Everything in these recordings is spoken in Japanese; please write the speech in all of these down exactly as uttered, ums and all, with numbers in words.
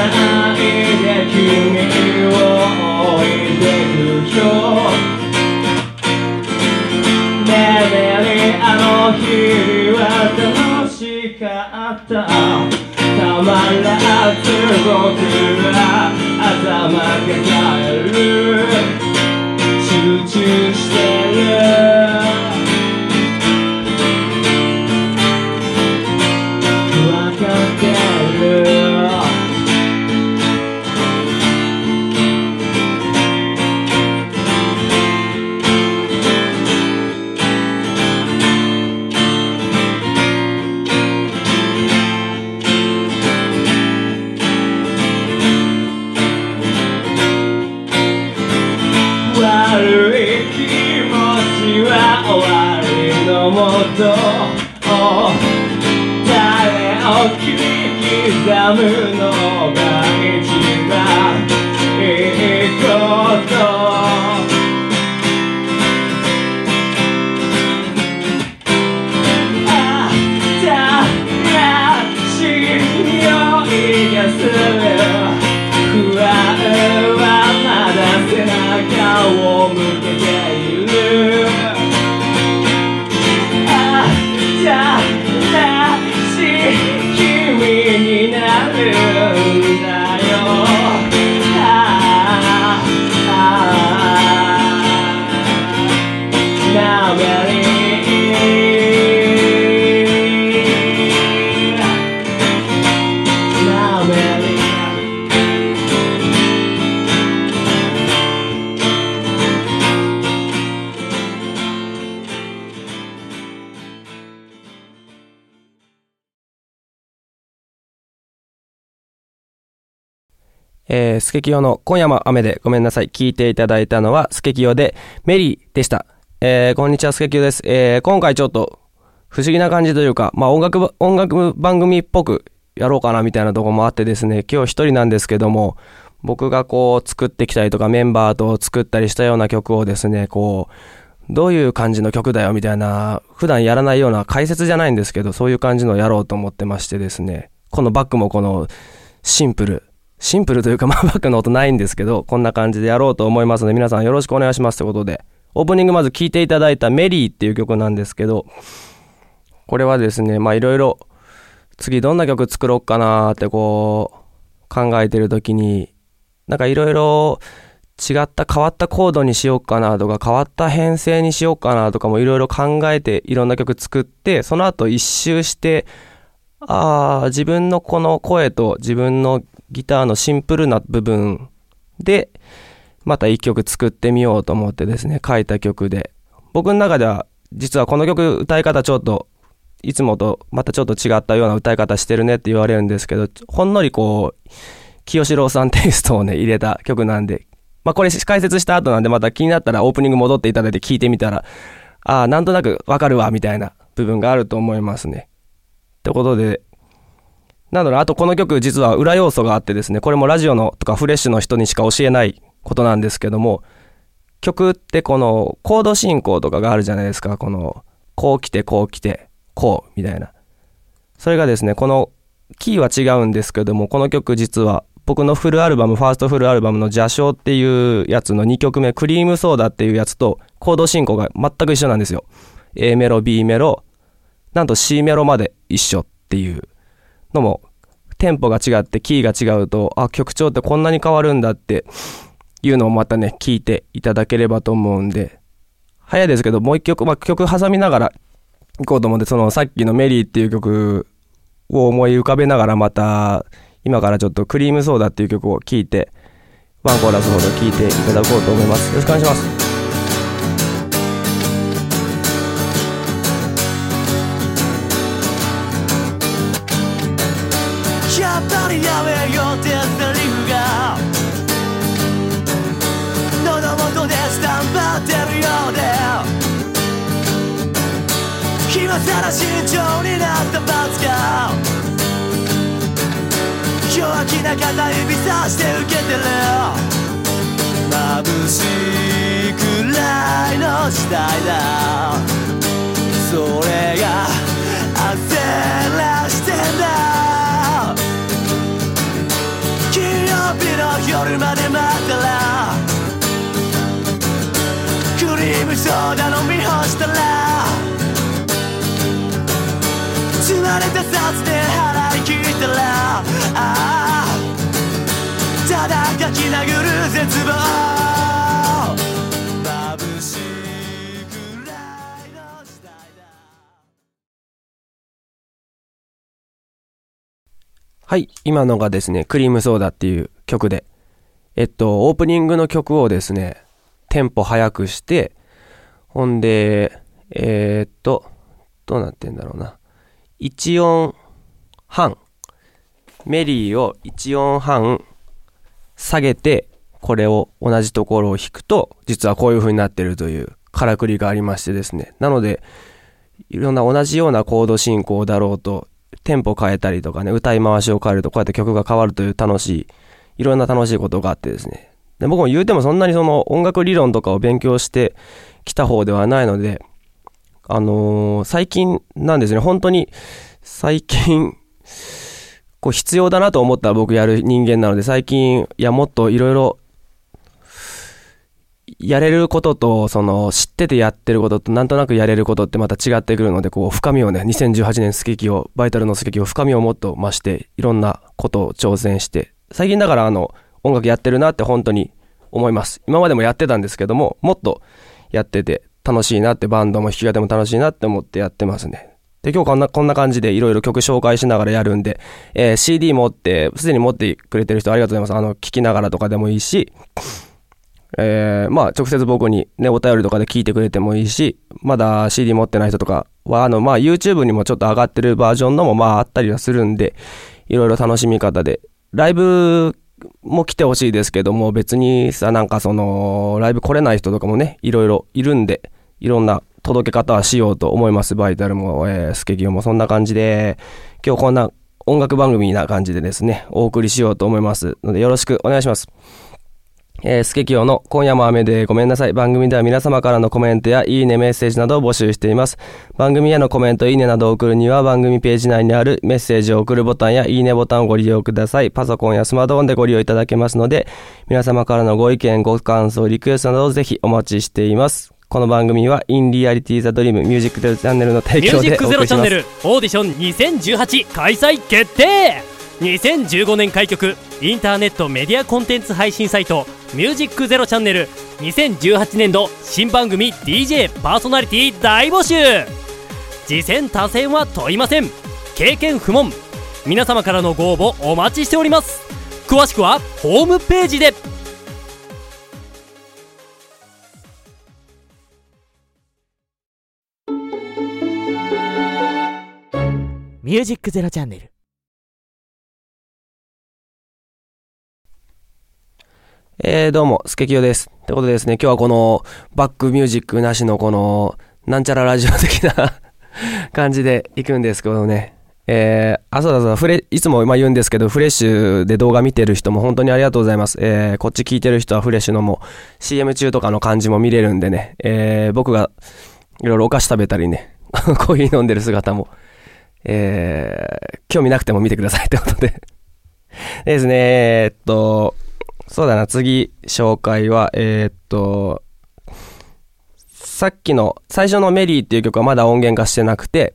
ないで君を置いてくよ。ねえねえあの日は楽しかった。たまらず僕は頭抱える。集中してる。わかってる。悪い気持ちは終わりのもと。誰を切り刻むのが一番いいこと。あたらしい匂いがする。不安はまだ背中を向けている。あたらしい君になるんだよ。ああなめりなめりえー、スケキヨの今夜も雨でごめんなさい。聞いていただいたのはスケキヨでメリーでした。えー、こんにちは、スケキヨです。えー、今回ちょっと不思議な感じというか、まあ音楽、音楽番組っぽくやろうかなみたいなところもあってですね、今日一人なんですけども、僕がこう作ってきたりとかメンバーと作ったりしたような曲をですね、こう、どういう感じの曲だよみたいな、普段やらないような解説じゃないんですけど、そういう感じのをやろうと思ってましてですね、このバックもこのシンプル、シンプルというか、まあバックの音ないんですけど、こんな感じでやろうと思いますので、皆さんよろしくお願いしますということで、オープニングまず聴いていただいたメリーっていう曲なんですけど、これはですね、まあいろいろ次どんな曲作ろうかなーってこう考えてる時に、なんかいろいろ違った変わったコードにしようかなとか、変わった編成にしようかなとかもいろいろ考えていろんな曲作って、その後一周して、ああ自分のこの声と自分のギターのシンプルな部分でまた一曲作ってみようと思ってですね、書いた曲で、僕の中では実はこの曲歌い方ちょっといつもとまたちょっと違ったような歌い方してるねって言われるんですけど、ほんのりこう清志郎さんテイストをね入れた曲なんで、まあこれ解説した後なんで、また気になったらオープニング戻っていただいて聞いてみたら、ああなんとなくわかるわみたいな部分があると思いますね。ってことで、なんだろう、あとこの曲実は裏要素があってですね、これもラジオのとかフレッシュの人にしか教えないことなんですけども、曲ってこのコード進行とかがあるじゃないですか。このこう来てこう来てこうみたいな、それがですね、このキーは違うんですけども、この曲実は僕のフルアルバム、ファーストフルアルバムの邪唱っていうやつのにきょくめ、クリームソーダっていうやつとコード進行が全く一緒なんですよ。 A メロ B メロ、なんと C メロまで一緒っていうのも、テンポが違ってキーが違うと、あ、曲調ってこんなに変わるんだっていうのをまたね聞いていただければと思うんで、早いですけどもう一曲、まあ、曲挟みながらいこうと思うんで、そのさっきのメリーっていう曲を思い浮かべながら、また今からちょっとクリームソーダっていう曲を聴いて、ワンコーラスほど聴いていただこうと思います。よろしくお願いします。 やっぱりやめようってセリフが喉元でスタンバってるようで、今さら慎重になった罰が弱気な片指さして受けてる。眩しいくらいの時代だ、それが焦らしてんだ。君見干したら積まれた札で払い切ったらああただ書き殴る絶望眩しいくらいの時代だ。 はい、今のがですね、クリームソーダっていう曲で、えっと、オープニングの曲をですね、テンポ速くして、ほんで、えー、っと、どうなってんだろうな。いち音半。メリーをいち音半下げて、これを同じところを弾くと、実はこういう風になってるというからくりがありましてですね。なので、いろんな同じようなコード進行だろうと、テンポ変えたりとかね、歌い回しを変えると、こうやって曲が変わるという楽しい、いろんな楽しいことがあってですね。で僕も言うてもそんなにその音楽理論とかを勉強してきた方ではないので、あのー、最近なんですね、本当に最近こう必要だなと思ったら僕やる人間なので、最近いやもっといろいろやれることと、その知っててやってることとなんとなくやれることってまた違ってくるので、こう深みをね、にせんじゅうはちねんスケキヨバイタルのスケキヨ深みをもっと増して、いろんなことを挑戦して、最近だからあの音楽やってるなって本当に思います。今までもやってたんですけども、もっとやってて楽しいなって、バンドも弾き語りも楽しいなって思ってやってますね。で今日こんなこんな感じでいろいろ曲紹介しながらやるんで、えー、シーディー 持ってすでに持ってくれてる人ありがとうございます。あの聞きながらとかでもいいし、えー、まあ直接僕にねお便りとかで聞いてくれてもいいし、まだ シーディー 持ってない人とかはあのまあ YouTube にもちょっと上がってるバージョンのもまああったりはするんで、いろいろ楽しみ方でライブも来てほしいですけども、別にさなんかそのライブ来れない人とかもねいろいろいるんで、いろんな届け方はしようと思います。バイタルも、えー、スケキヨもそんな感じで、今日こんな音楽番組な感じでですねお送りしようと思いますので、よろしくお願いします。えー、スケキヨの今夜も雨でごめんなさい。番組では皆様からのコメントやいいねメッセージなどを募集しています。番組へのコメントいいねなどを送るには番組ページ内にあるメッセージを送るボタンやいいねボタンをご利用ください。パソコンやスマートフォンでご利用いただけますので、皆様からのご意見ご感想リクエストなどをぜひお待ちしています。この番組は In Reality The Dream ミュージックゼロチャンネルの提供でお送りします。ミュージックゼロチャンネルオーディションにせんじゅうはち開催決定。にせんじゅうごねん開局インターネットメディアコンテンツ配信サイトミュージックゼロチャンネルにせんじゅうはちねん度新番組 ディージェー パーソナリティ大募集。次戦他戦は問いません。経験不問。皆様からのご応募お待ちしております。詳しくはホームページで。ミュージックゼロチャンネル。 えー、どうも、スケキヨです。ってことでですね、今日はこのバックミュージックなしのこのなんちゃらラジオ的な感じで行くんですけどね。えー、あ、そうだそうだ、フレ、いつもまあ言うんですけど、フレッシュで動画見てる人も本当にありがとうございます。えー、こっち聞いてる人はフレッシュのも シーエム 中とかの感じも見れるんでね、えー、僕がいろいろお菓子食べたりね、コーヒー飲んでる姿も、えー、興味なくても見てくださいってことで。ですね、えー、っと、そうだな、次、紹介は、えー、っと、さっきの、最初のメリーっていう曲はまだ音源化してなくて、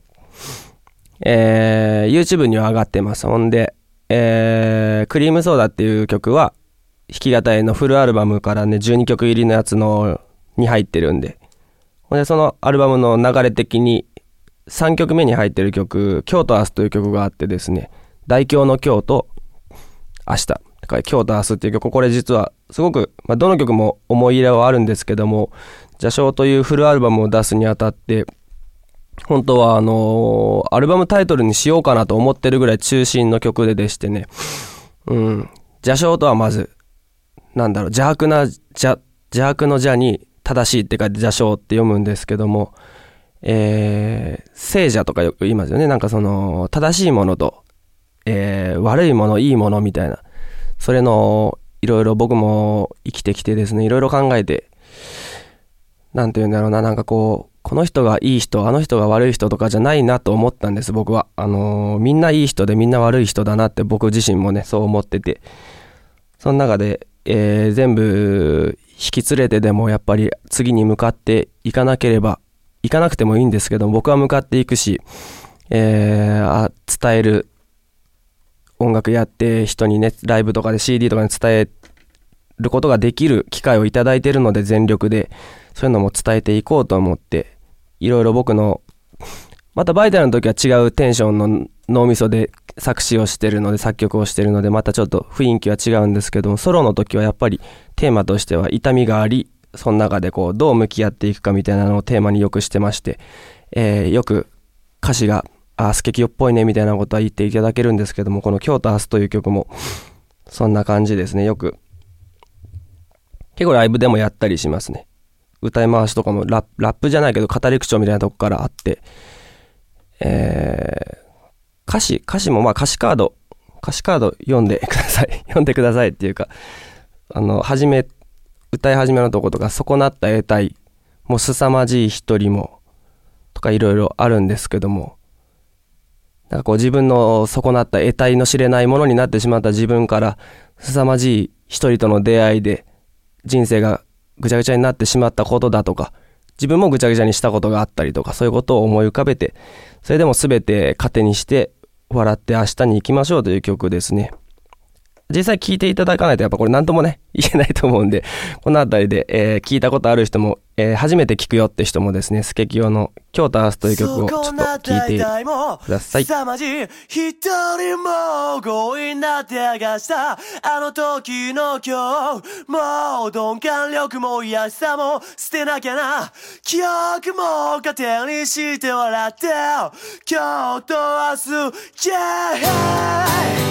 えー、YouTube には上がってます。ほんで、えー、クリームソーダっていう曲は、弾き語りのフルアルバムからね、じゅうにきょく入りのやつの、に入ってるんで、ほんで、そのアルバムの流れ的に、さんきょくめに入ってる曲、京都明日という曲があってですね、大京の京と、明日。京都明日っていう曲、これ実はすごく、まあ、どの曲も思い入れはあるんですけども、邪唱というフルアルバムを出すにあたって本当はあのー、アルバムタイトルにしようかなと思ってるぐらい中心の曲ででしてね、うん邪唱とはまずなんだろう邪悪な邪邪悪の邪に正しいって書いて邪唱って読むんですけども、えー、聖者とかよく言いますよね。なんかその正しいものと、えー、悪いものいいものみたいな、それのいろいろ僕も生きてきてですね、いろいろ考えて、なんていうんだろうな、なんかこうこの人がいい人、あの人が悪い人とかじゃないなと思ったんです。僕はあのー、みんないい人でみんな悪い人だなって僕自身もねそう思ってて、その中で、えー、全部引き連れてでもやっぱり次に向かっていかなければ行かなくてもいいんですけど、僕は向かっていくし、えー、あ伝える、音楽やって人にね、ライブとかで シーディー とかに伝えることができる機会をいただいているので、全力でそういうのも伝えていこうと思って、いろいろ僕のまたバイタルの時は違うテンションの脳みそで作詞をしてるので、作曲をしてるので、またちょっと雰囲気は違うんですけども、ソロの時はやっぱりテーマとしては痛みがあり、その中でこうどう向き合っていくかみたいなのをテーマによくしてまして、えー、よく歌詞があスケキヨっぽいねみたいなことは言っていただけるんですけども、この京都明日という曲もそんな感じですね。よく結構ライブでもやったりしますね。歌い回しとかもラップ、ラップじゃないけど語り口調みたいなとこからあって、えー、歌詞歌詞もまあ歌詞カード歌詞カード読んでください読んでくださいっていうか、あの初め歌い始めのとことか、損なった得体もう凄まじい一人もとかいろいろあるんですけども、なんかこう自分の損なった得体の知れないものになってしまった自分から凄まじい一人との出会いで人生がぐちゃぐちゃになってしまったことだとか、自分もぐちゃぐちゃにしたことがあったりとか、そういうことを思い浮かべて、それでも全て糧にして笑って明日に行きましょうという曲ですね。実際聴いていただかないとやっぱこれ何ともね言えないと思うんで、このあたりで、えー、聞いたことある人も、えー、初めて聞くよって人もですね、スケキヨの京都明日という曲をちょっと聴いてください。 凄まじい一人も強引な手がしたあの時の今日、もう鈍感力も癒しさも捨てなきゃな、記憶も糧にして笑って今日と明日、yeah!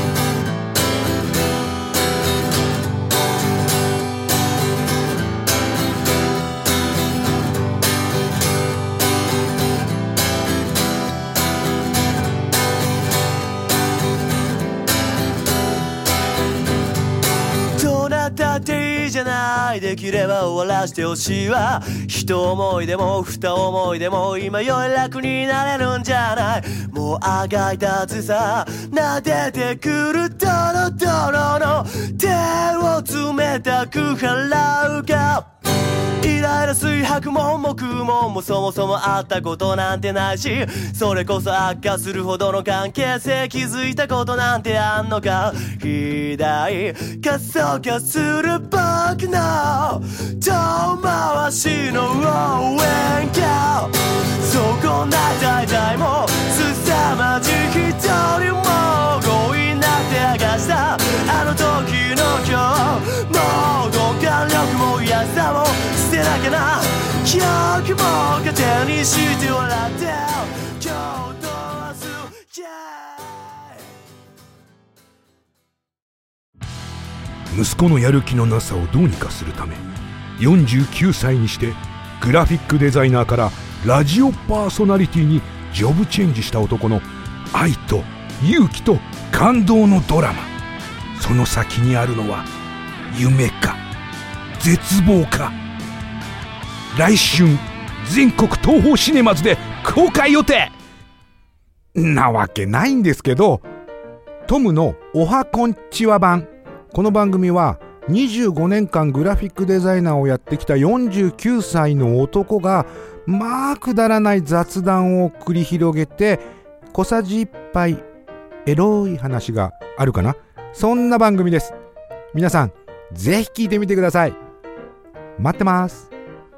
だっていいじゃない、できれば終わらしてほしいわ。一思いでも二思いでも今より楽になれるんじゃない。もうあがいたつさ撫でてくるドロドロの手を冷たく払うか、イライラ水白も木ももそもそも会ったことなんてないし、それこそ悪化するほどの関係性気づいたことなんてあんのか。肥大加速化する僕の遠回しの応援歌、そこな大体も凄まじい一人も強引な手がしたあの時の今日、もう鈍感力も癒やさも捨てなきゃな、記憶も糧にして笑って今日と明日、yeah! 息子のやる気のなさをどうにかするため、よんじゅうきゅうさいにしてグラフィックデザイナーからラジオパーソナリティにジョブチェンジした男の愛と勇気と感動のドラマ。その先にあるのは夢か絶望か。来春全国東宝シネマズで公開予定なわけないんですけど、トムのおはこんちは版。この番組はにじゅうごねんかんグラフィックデザイナーをやってきたよんじゅうきゅうさいの男がまあくだらない雑談を繰り広げて小さじいっぱいエロい話があるかな、そんな番組です。皆さんぜひ聞いてみてください。待ってます。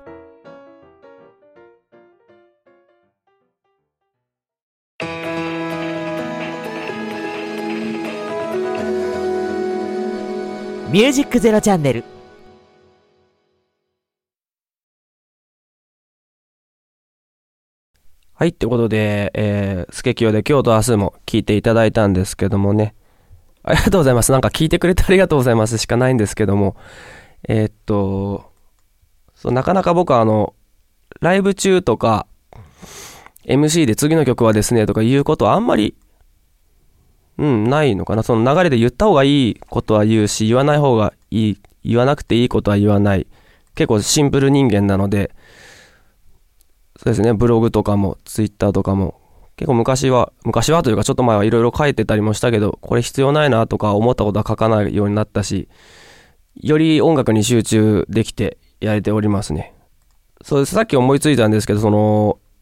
ミュージックゼロチャンネル。 はい、ってことで、えー、スケキヨで今日と明日も聞いていただいたんですけどもね、ありがとうございます。なんか聞いてくれてありがとうございますしかないんですけども、えー、っとそうなかなか僕はあのライブ中とか エムシー で次の曲はですねとか言うことはあんまりうんないのかな。その流れで言った方がいいことは言うし、言わない方がいい、言わなくていいことは言わない、結構シンプル人間なので、そうですね、ブログとかもツイッターとかも結構昔は昔はというかちょっと前はいろいろ書いてたりもしたけど、これ必要ないなとか思ったことは書かないようになったし、より音楽に集中できてやれておりますね。そうです。さっき思いついたんですけど、その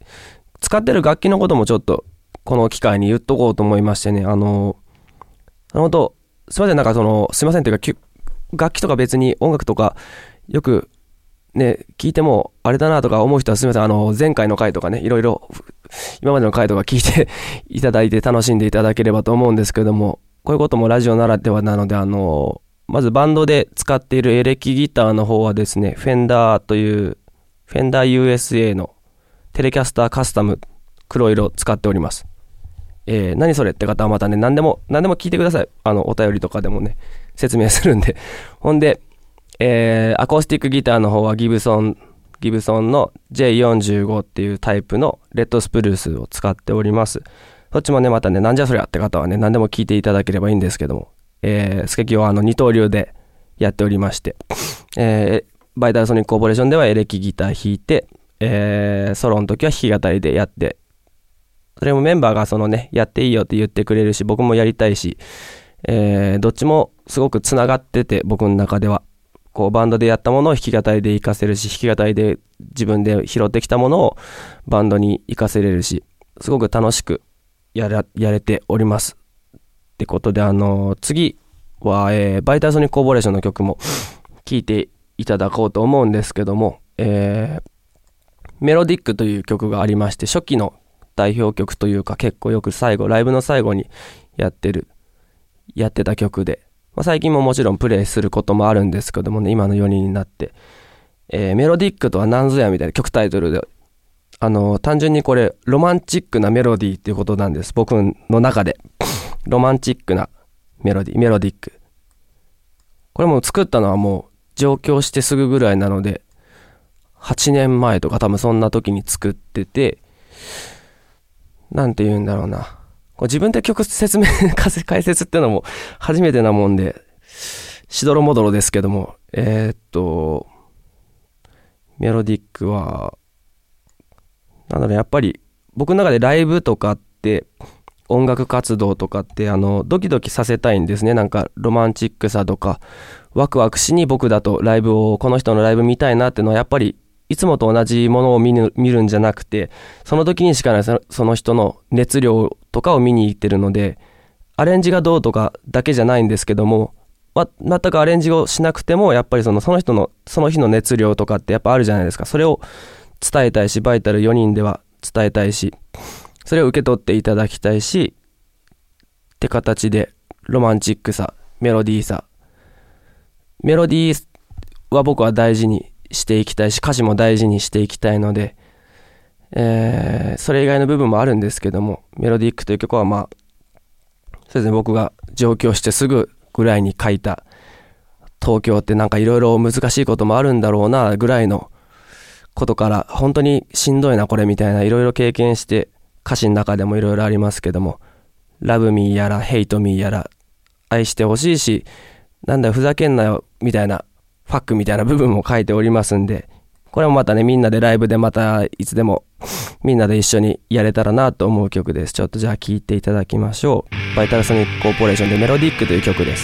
使ってる楽器のこともちょっとこの機会に言っとこうと思いましてね、あの本当すいません、なんかそのすいませんというか、楽器とか別に音楽とかよくね聞いてもあれだなとか思う人はすみません、あの前回の回とかね、いろいろ今までの回とか聞いていただいて楽しんでいただければと思うんですけども、こういうこともラジオならではなので、あのまずバンドで使っているエレキギターの方はですね、フェンダーというフェンダー ユーエスエー のテレキャスターカスタム黒色使っております。えー、何それって方はまたね、何でも何でも聞いてください。あのお便りとかでもね説明するんで。ほんで、えー、アコースティックギターの方はギブソンギブソンの ジェイよんじゅうご っていうタイプのレッドスプルースを使っております。そっちもねまたね、なんじゃそりゃって方はね何でも聞いていただければいいんですけども、えー、スケキヨはあの二刀流でやっておりまして、えー、バイタルソニックコーポレーションではエレキギター弾いて、えー、ソロの時は弾き語りでやって、それもメンバーがそのねやっていいよって言ってくれるし、僕もやりたいし、えー、どっちもすごくつながってて、僕の中ではこうバンドでやったものを弾き語りで活かせるし、弾き語りで自分で拾ってきたものをバンドに活かせれるし、すごく楽しくやらやれておりますってことで、あのー、次は、えー、バイタルソニックコーポレーションの曲も聴いていただこうと思うんですけども、えー、メロディックという曲がありまして、初期の代表曲というか、結構よく最後ライブの最後にやってるやってた曲で、まあ、最近ももちろんプレイすることもあるんですけどもね、今のよにんになって、えー、メロディックとは何ぞやみたいな曲タイトルで、あのー、単純にこれロマンチックなメロディーっていうことなんです。僕の中でロマンチックなメロディーメロディック、これも作ったのはもう上京してすぐぐらいなのではちねんまえとか多分そんな時に作ってて、なんて言うんだろうな、こう自分で曲説明解説っていうのも初めてなもんでしどろもどろですけども、えー、っとメロディックはなんだろう、やっぱり僕の中でライブとかって音楽活動とかってあのドキドキさせたいんですね。なんかロマンチックさとかワクワクしに僕だとライブをこの人のライブ見たいなっていうのはやっぱりいつもと同じものを見る、見るんじゃなくて、その時にしかないその人の熱量とかを見に行ってるので、アレンジがどうとかだけじゃないんですけども、ま、全くアレンジをしなくてもやっぱりそのその人のその日の熱量とかってやっぱあるじゃないですか。それを伝えたいし、バイタルよにんでは伝えたいし、それを受け取っていただきたいしって形で、ロマンチックさ、メロディーさ、メロディーは僕は大事にしていきたいし、歌詞も大事にしていきたいので、えー、それ以外の部分もあるんですけども、メロディックという曲はまあそうですね、僕が上京してすぐぐらいに書いた、東京ってなんかいろいろ難しいこともあるんだろうなぐらいのことから、本当にしんどいなこれみたいないろいろ経験して、歌詞の中でもいろいろありますけども、ラブミーやらヘイトミーやら、愛してほしいし、なんだよふざけんなよみたいな、ファックみたいな部分も書いておりますんで、これもまたね、みんなでライブでまたいつでもみんなで一緒にやれたらなと思う曲です。ちょっとじゃあ聴いていただきましょう。バイタルソニックコーポレーションでメロディックという曲です。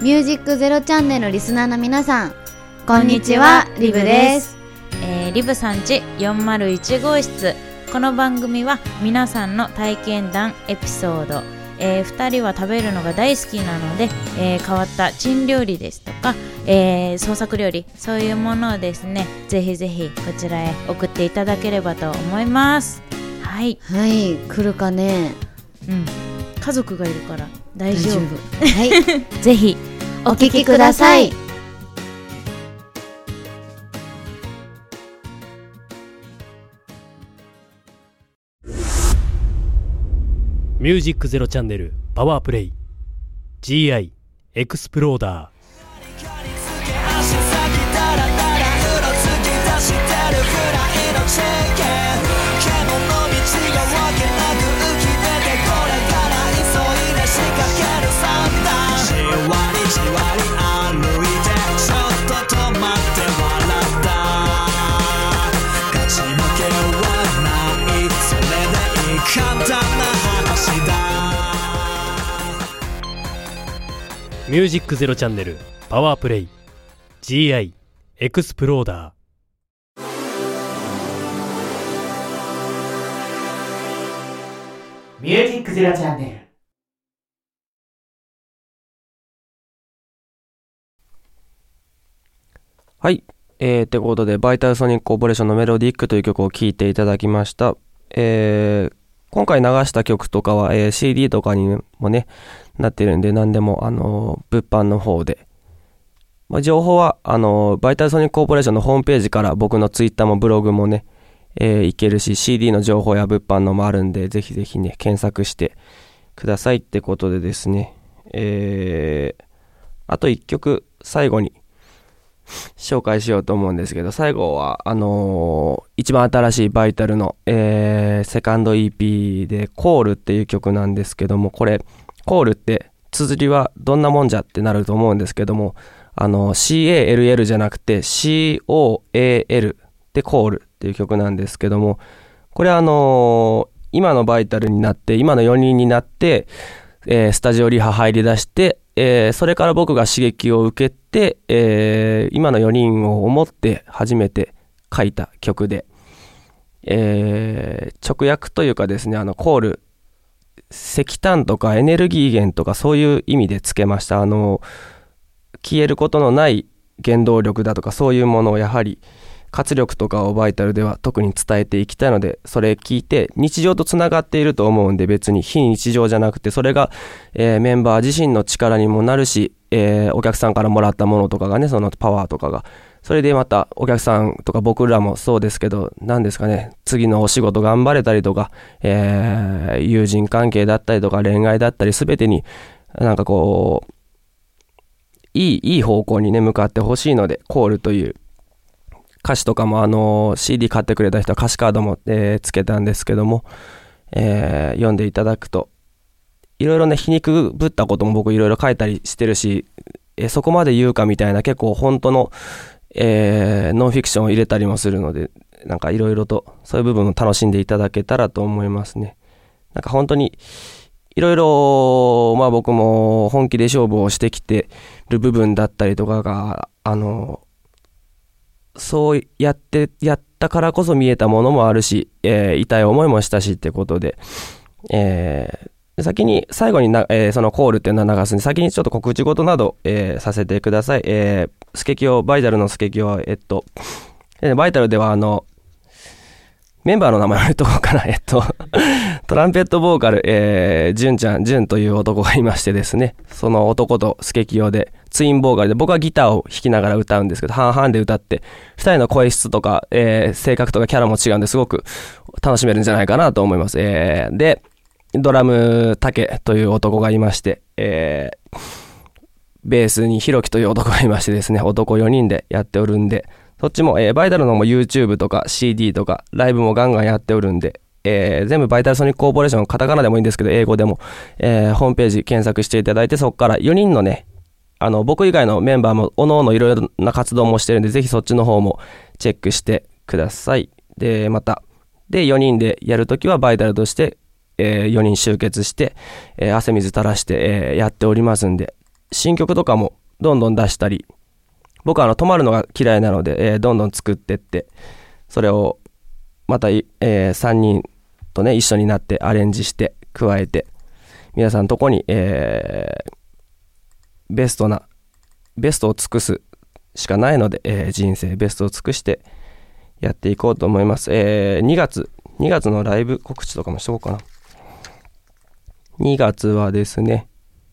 ミュージックゼロチャンネルリスナーの皆さん、こんにちは、リブです。 えー、リブさんちよんまるいち号室。この番組は皆さんの体験談、エピソード、えー、ふたりは食べるのが大好きなので、えー、変わった珍料理ですとか、えー、創作料理、そういうものをですね、ぜひぜひこちらへ送っていただければと思います。はいはい、来るかね。 うん、家族がいるから大丈夫。 はいぜひお聞きください。 ミュージックゼロチャンネルパワープレイ ジーアイ エクスプローダー。ミュージックゼロチャンネルパワープレイ ジーアイ エクスプローダー。 ミュージックゼロチャンネル。 はい。えー、ってことで、バイタルソニックコーポレーションのメロディックという曲を聴いていただきました。えー、今回流した曲とかは、えー、シーディー とかにもね、なってるんで、何でも、あのー、物販の方で。まあ、情報は、あのー、バイタルソニックコーポレーションのホームページから僕のツイッターもブログもね、えー、いけるし、シーディー の情報や物販のもあるんで、ぜひぜひね、検索してくださいってことでですね、えー、あと一曲、最後に紹介しようと思うんですけど、最後は、あのー、一番新しいバイタルの、えー、セカンド イーピー で、コールっていう曲なんですけども、これ、コールって綴りはどんなもんじゃってなると思うんですけども、あの シーエーエルエル じゃなくて シーオーエーエル でコールっていう曲なんですけども、これはあのー、今のバイタルになって今のよにんになって、えー、スタジオリハ入り出して、えー、それから僕が刺激を受けて、えー、今のよにんを思って初めて書いた曲で、えー、直訳というかですね、あのコール、石炭とかエネルギー源とかそういう意味でつけました。あの消えることのない原動力だとかそういうものをやはり活力とかをバイタルでは特に伝えていきたいので、それ聞いて日常とつながっていると思うんで、別に非日常じゃなくてそれが、えー、メンバー自身の力にもなるし、えー、お客さんからもらったものとかがね、そのパワーとかがそれでまたお客さんとか僕らもそうですけど、何ですかね、次のお仕事頑張れたりとか、えー、友人関係だったりとか恋愛だったり全てになんかこういいいい方向にね向かってほしいので、コールという歌詞とかもあの シーディー 買ってくれた人は歌詞カードも、えー、つけたんですけども、えー、読んでいただくといろいろね、皮肉ぶったことも僕いろいろ書いたりしてるし、えー、そこまで言うかみたいな結構本当のえー、ノンフィクションを入れたりもするので、なんかいろいろとそういう部分を楽しんでいただけたらと思いますね。なんか本当にいろいろまあ僕も本気で勝負をしてきてる部分だったりとかが、あのそうやってやったからこそ見えたものもあるし、えー、痛い思いもしたしってことで、えー先に最後にな、えー、そのコールっていうのは流すんで、先にちょっと告知事など、えー、させてください。えー、スケキヨバイタルのスケキヨはえっと、えー、バイタルではあのメンバーの名前を言うとこうかな。えっとトランペットボーカル、えー、ジュンちゃんジュンという男がいましてですね、その男とスケキヨでツインボーカルで、僕はギターを弾きながら歌うんですけど、半々で歌ってふたりの声質とか、えー、性格とかキャラも違うんですごく楽しめるんじゃないかなと思います。えー、でドラムタケという男がいまして、えー、ベースにヒロキという男がいましてですね、男よにんでやっておるんで、そっちも、えー、バイタルのも YouTube とか シーディー とかライブもガンガンやっておるんで、えー、全部バイタルソニックコーポレーション、カタカナでもいいんですけど英語でも、えー、ホームページ検索していただいて、そこからよにんのね、あの僕以外のメンバーもおのおのいろいろな活動もしてるんで、ぜひそっちの方もチェックしてください。でまたでよにんでやるときはバイタルとしてえー、よにん集結して、えー、汗水垂らして、えー、やっておりますんで、 新曲とかもどんどん出したり、僕はあの止まるのが嫌いなので、えー、どんどん作ってって、それをまた、えー、さんにんとね一緒になってアレンジして加えて、皆さんのとこに、えー、ベストなベストを尽くすしかないので、えー、人生ベストを尽くしてやっていこうと思います。えー、にがつにがつのライブ告知とかもしとこうかな。にがつはですね、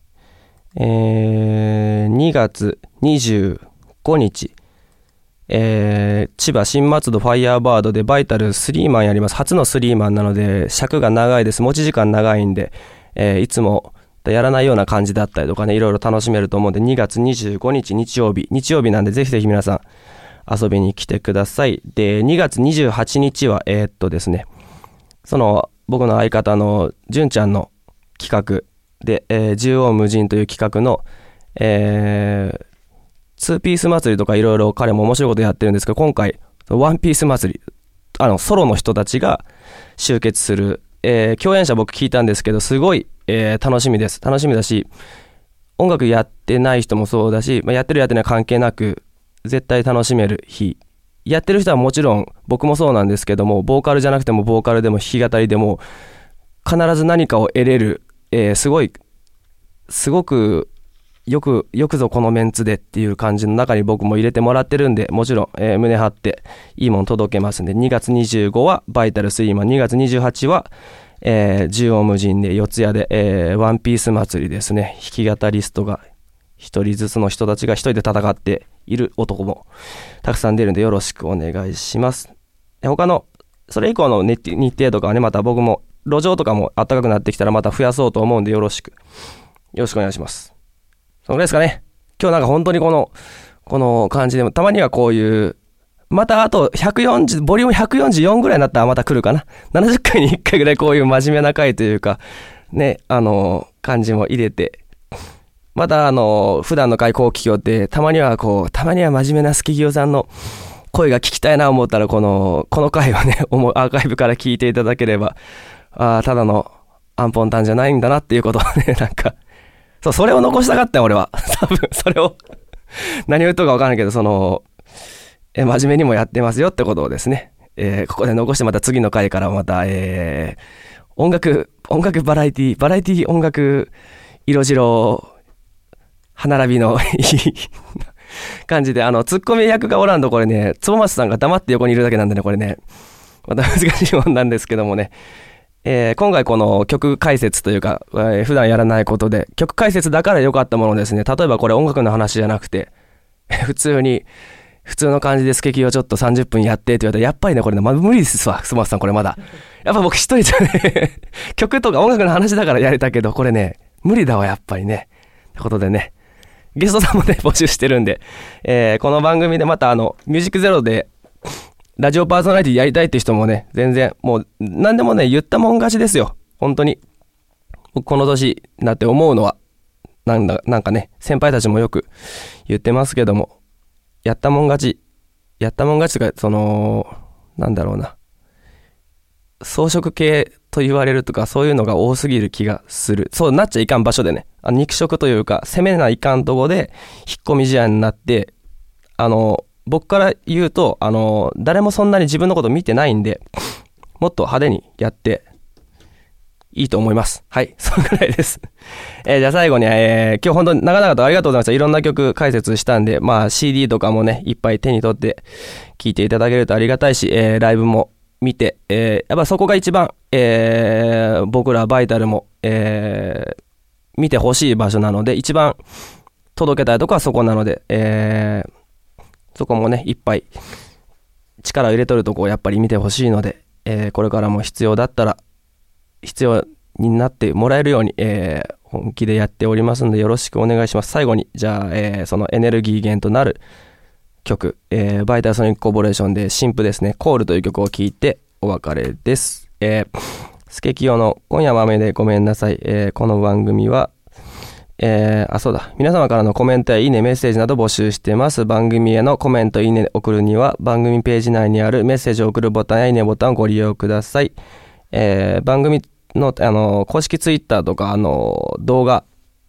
えー、にがつにじゅうごにち、えー、千葉新松戸ファイヤーバードでバイタルスリーマンやります。初のスリーマンなので尺が長いです。持ち時間長いんで、えー、いつもやらないような感じだったりとかね、いろいろ楽しめると思うんで、にがつにじゅうごにち日曜日日曜日なんで、ぜひぜひ皆さん遊びに来てください。で、にがつにじゅうはちにちはえー、っとですね、その僕の相方の純ちゃんの企画で、えー、縦横無尽という企画の、えー、ツーピース祭りとかいろいろ彼も面白いことやってるんですけど、今回ワンピース祭り、あのソロの人たちが集結する、えー、共演者僕聞いたんですけど、すごい、えー、楽しみです。楽しみだし、音楽やってない人もそうだし、まあ、やってるやってない関係なく絶対楽しめる日。やってる人はもちろん僕もそうなんですけども、ボーカルじゃなくてもボーカルでも弾き語りでも必ず何かを得れる、えー、すごいすごくよくよくぞこのメンツでっていう感じの中に僕も入れてもらってるんで、もちろん、えー、胸張っていいもん届けますんで、にがつにじゅうごはバイタルスリーマン、にがつにじゅうはちは、えー、縦横無尽で四谷で、えー、ワンピース祭りですね。弾き語りストが一人ずつの人たちが一人で戦っている男もたくさん出るんで、よろしくお願いします。他のそれ以降の日程とかはね、また僕も路上とかも暖かくなってきたらまた増やそうと思うんで、よろしくよろしくお願いします。そのぐらいですかね。今日なんか本当にこのこの感じでも、たまにはこういうまたあとひゃくよんじゅうボリュームひゃくよんじゅうよんぐらいになったらまた来るかな。ななじゅっかいにいっかいぐらいこういう真面目な回というかね、あの感じも入れて、またあの普段の回こう聞きよって、たまにはこうたまには真面目なスケキヨさんの声が聞きたいな思ったら、このこの回をねアーカイブから聞いていただければ、ああただのアンポンタンじゃないんだなっていうことをね、なんかそう、それを残したかったよ俺は。多分それを何を言うとか分からないけど、そのえ真面目にもやってますよってことをですね、えー、ここで残して、また次の回からまた、えー、音楽音楽バラエティバラエティ音楽色白歯並びのいい感じで、あのツッコミ役がおらんと、これね、坪松さんが黙って横にいるだけなんでね、これねまた難しいもんなんですけどもね、えー、今回この曲解説というか、えー、普段やらないことで曲解説だから良かったものですね。例えばこれ音楽の話じゃなくて普通に普通の感じでスケキをちょっとさんじゅっぷんやってって言われたら、やっぱりねこれね、ま、無理ですわ、スマスさんこれまだやっぱ僕一人じゃね曲とか音楽の話だからやれたけど、これね無理だわやっぱりね。ってことでね、ゲストさんもね募集してるんで、えー、この番組でまたあのミュージックゼロでラジオパーソナリティやりたいって人もね、全然もう何でもね言ったもん勝ちですよ。本当に僕この年になって思うのは、なんだなんかね、先輩たちもよく言ってますけども、やったもん勝ちやったもん勝ちとか、そのなんだろうな、装飾系と言われるとか、そういうのが多すぎる気がする。そうなっちゃいかん場所でね、あ肉食というか攻めないかんとこで引っ込み思案になって、あの僕から言うと、あの誰もそんなに自分のこと見てないんで、もっと派手にやっていいと思います。はい、そのくらいです。えー、じゃあ最後に、えー、今日本当に長々とありがとうございました。いろんな曲解説したんで、まあ シーディー とかもねいっぱい手に取って聴いていただけるとありがたいし、えー、ライブも見て、えー、やっぱそこが一番、えー、僕らバイタルも、えー、見てほしい場所なので、一番届けたいとこはそこなので、えーそこもねいっぱい力を入れとるとこをやっぱり見てほしいので、えー、これからも必要だったら必要になってもらえるように、えー、本気でやっておりますので、よろしくお願いします。最後にじゃあ、えー、そのエネルギー源となる曲、えー、バイタルソニックコーポレーションで新譜ですね、コールという曲を聴いてお別れです。えー、スケキヨの今夜も雨でごめんなさい。えー、この番組はえー、あ、そうだ。皆様からのコメントやいいね、メッセージなど募集してます。番組へのコメント、いいね送るには、番組ページ内にあるメッセージを送るボタンやいいねボタンをご利用ください。えー、番組の、あの、公式ツイッターとか、あの、動画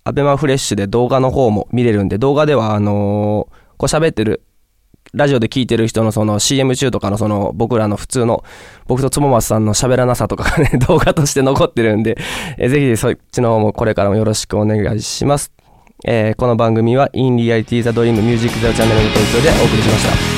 アベマフレッシュで動画の方も見れるんで、動画ではあのー、こう喋ってるラジオで聞いてる人のその シーエム 中とかのその僕らの普通の僕とつもまつさんの喋らなさとかがね動画として残ってるんで、えー、ぜひそっちの方もこれからもよろしくお願いします。えー、この番組は In Reality The Dream Music Zero チャンネルの提供でお送りしました。